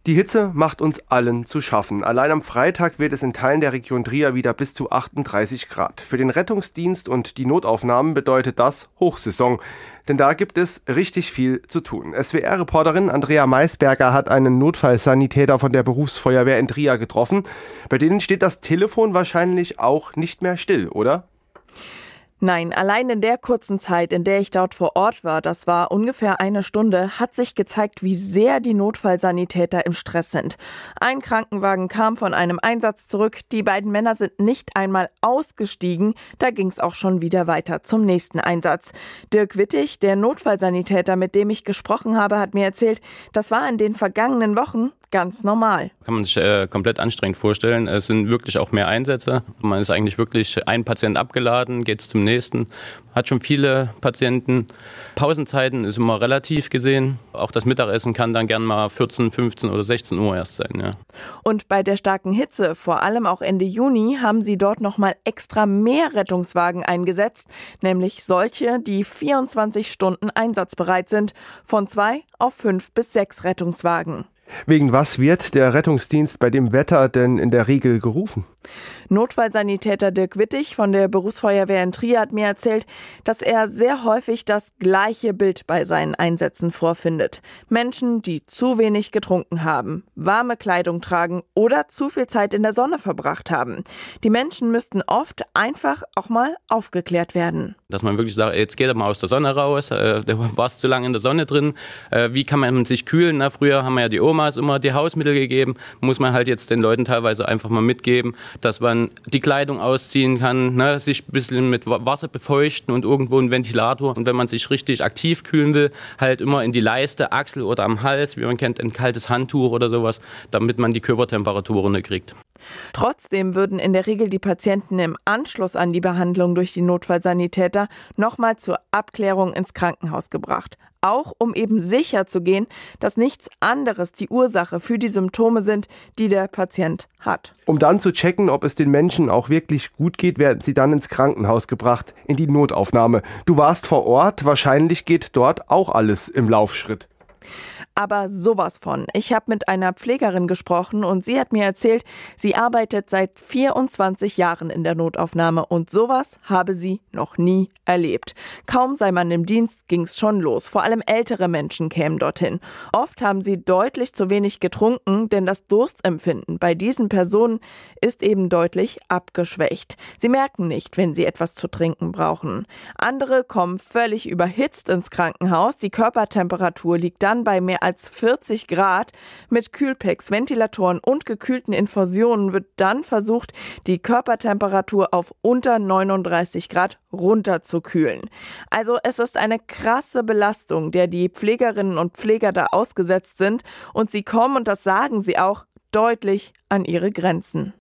Die Hitze macht uns allen zu schaffen. Allein am Freitag wird es in Teilen der Region Trier wieder bis zu 38 Grad. Für den Rettungsdienst und die Notaufnahmen bedeutet das Hochsaison. Denn da gibt es richtig viel zu tun. SWR-Reporterin Andrea Maisberger hat einen Notfallsanitäter von der Berufsfeuerwehr in Trier getroffen. Bei denen steht das Telefon wahrscheinlich auch nicht mehr still, oder? Nein, allein in der kurzen Zeit, in der ich dort vor Ort war, das war ungefähr eine Stunde, hat sich gezeigt, wie sehr die Notfallsanitäter im Stress sind. Ein Krankenwagen kam von einem Einsatz zurück, die beiden Männer sind nicht einmal ausgestiegen, da ging es auch schon wieder weiter zum nächsten Einsatz. Dirk Wittig, der Notfallsanitäter, mit dem ich gesprochen habe, hat mir erzählt, das war in den vergangenen Wochen ganz normal. Kann man sich komplett anstrengend vorstellen. Es sind wirklich auch mehr Einsätze. Man ist eigentlich wirklich ein Patient abgeladen, geht zum nächsten. Hat schon viele Patienten. Pausenzeiten ist immer relativ gesehen. Auch das Mittagessen kann dann gern mal 14, 15 oder 16 Uhr erst sein. Ja. Und bei der starken Hitze, vor allem auch Ende Juni, haben sie dort nochmal extra mehr Rettungswagen eingesetzt. Nämlich solche, die 24 Stunden einsatzbereit sind. Von 2 auf 5 bis 6 Rettungswagen. Wegen was wird der Rettungsdienst bei dem Wetter denn in der Regel gerufen? Notfallsanitäter Dirk Wittig von der Berufsfeuerwehr in Trier hat mir erzählt, dass er sehr häufig das gleiche Bild bei seinen Einsätzen vorfindet. Menschen, die zu wenig getrunken haben, warme Kleidung tragen oder zu viel Zeit in der Sonne verbracht haben. Die Menschen müssten oft einfach auch mal aufgeklärt werden. Dass man wirklich sagt, jetzt geht er mal aus der Sonne raus, da warst du zu lange in der Sonne drin, wie kann man sich kühlen? Na, früher haben wir ja die Omas immer die Hausmittel gegeben, muss man halt jetzt den Leuten teilweise einfach mal mitgeben, dass man die Kleidung ausziehen kann, ne, sich ein bisschen mit Wasser befeuchten und irgendwo einen Ventilator. Und wenn man sich richtig aktiv kühlen will, halt immer in die Leiste, Achsel oder am Hals, wie man kennt, ein kaltes Handtuch oder sowas, damit man die Körpertemperatur runterkriegt. Trotzdem würden in der Regel die Patienten im Anschluss an die Behandlung durch die Notfallsanitäter nochmal zur Abklärung ins Krankenhaus gebracht. Auch um eben sicher zu gehen, dass nichts anderes die Ursache für die Symptome sind, die der Patient hat. Um dann zu checken, ob es den Menschen auch wirklich gut geht, werden sie dann ins Krankenhaus gebracht, in die Notaufnahme. Du warst vor Ort, wahrscheinlich geht dort auch alles im Laufschritt. Aber sowas von. Ich habe mit einer Pflegerin gesprochen und sie hat mir erzählt, sie arbeitet seit 24 Jahren in der Notaufnahme und sowas habe sie noch nie erlebt. Kaum sei man im Dienst, ging's schon los. Vor allem ältere Menschen kämen dorthin. Oft haben sie deutlich zu wenig getrunken, denn das Durstempfinden bei diesen Personen ist eben deutlich abgeschwächt. Sie merken nicht, wenn sie etwas zu trinken brauchen. Andere kommen völlig überhitzt ins Krankenhaus. Die Körpertemperatur liegt dann bei mehr als 40 Grad. Mit Kühlpacks, Ventilatoren und gekühlten Infusionen wird dann versucht, die Körpertemperatur auf unter 39 Grad runterzukühlen. Also es ist eine krasse Belastung, der die Pflegerinnen und Pfleger da ausgesetzt sind und sie kommen, und das sagen sie auch, deutlich an ihre Grenzen.